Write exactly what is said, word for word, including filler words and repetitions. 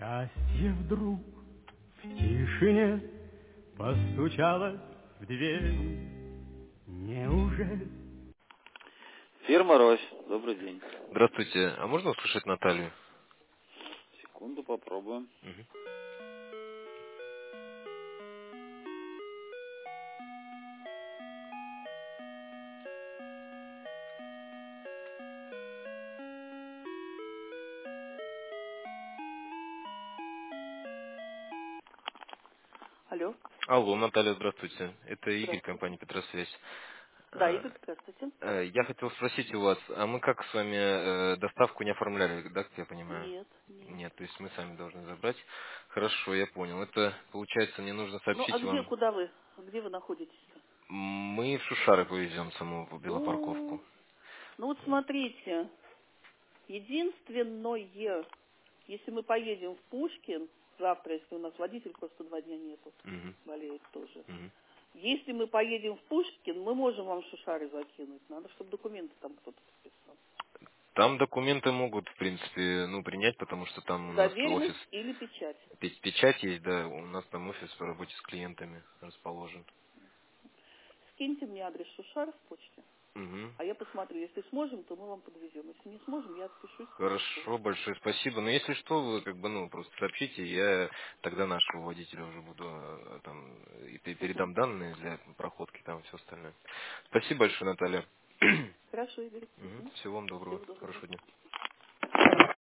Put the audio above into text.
Счастье вдруг в тишине постучалось в дверь. Неужели? Фирма «Рось». Добрый день. Здравствуйте. А можно услышать Наталью? Секунду, попробуем. Мгм. Алло, Алло, Наталья, здравствуйте. Это Игорь, здравствуйте. компания «Петросвязь». Да, А, Игорь, здравствуйте. э, Я хотел спросить у вас, а мы как с вами э, доставку не оформляли, да, как я понимаю? Нет, нет. Нет, то есть мы сами должны забрать. Хорошо, я понял. Это, получается, мне нужно Ну, а сообщить где, вам. куда вы? Где вы находитесь-то? Мы в Шушары повезем саму в О, Белопарковку. ну вот смотрите, единственное, если мы поедем в Пушкин, завтра, если у нас водитель просто два дня нету, Мгм, болеет тоже. мгм. Если мы поедем в Пушкин, мы можем вам Шушары закинуть. Надо, чтобы документы там кто-то подписал. Там документы могут, в принципе, ну, принять, потому что там у нас офис, Заверенность или печать? пе- печать есть, да, у нас там офис по работе с клиентами расположен. Скиньте мне адрес Шушар в почте. Мгм. А я посмотрю, если сможем, то мы вам подвезем. Если не сможем, я отпишусь и напишу. Хорошо, большое спасибо. Но если что, вы как бы, ну, просто сообщите, я тогда нашего водителя уже буду э, там и пе- Угу. передам данные для проходки, там все остальное. Спасибо большое, Наталья. Хорошо, Игорь. Мгм. Угу. Всего вам доброго, Всего доброго. хорошего дня.